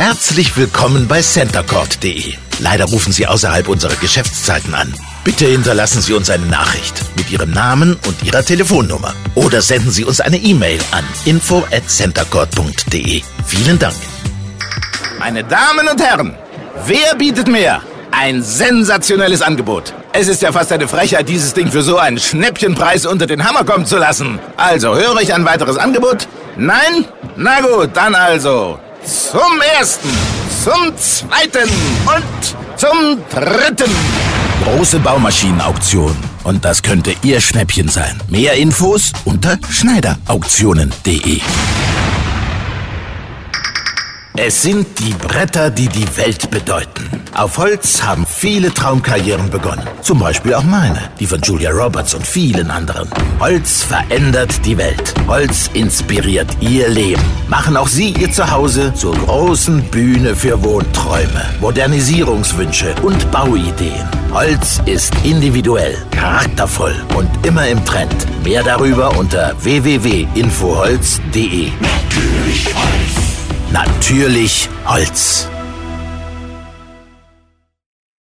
Herzlich willkommen bei centercord.de. Leider rufen Sie außerhalb unserer Geschäftszeiten an. Bitte hinterlassen Sie uns eine Nachricht mit Ihrem Namen und Ihrer Telefonnummer. Oder senden Sie uns eine E-Mail an info@centercord.de. Vielen Dank. Meine Damen und Herren, wer bietet mehr? Ein sensationelles Angebot. Es ist ja fast eine Frechheit, dieses Ding für so einen Schnäppchenpreis unter den Hammer kommen zu lassen. Also, höre ich ein weiteres Angebot? Nein? Na gut, dann also. Zum ersten, zum zweiten und zum dritten. Große Baumashinen-Auktion. Und das könnte Ihr Schnäppchen sein. Mehr Infos unter schneiderauktionen.de. Es sind die Bretter, die die Welt bedeuten. Auf Holz haben viele Traumkarrieren begonnen. Zum Beispiel auch meine, die von Julia Roberts und vielen anderen. Holz verändert die Welt. Holz inspiriert Ihr Leben. Machen auch Sie Ihr Zuhause zur großen Bühne für Wohnträume, Modernisierungswünsche und Bauideen. Holz ist individuell, charaktervoll und immer im Trend. Mehr darüber unter www.infoholz.de. Natürlich Holz. Natürlich Holz.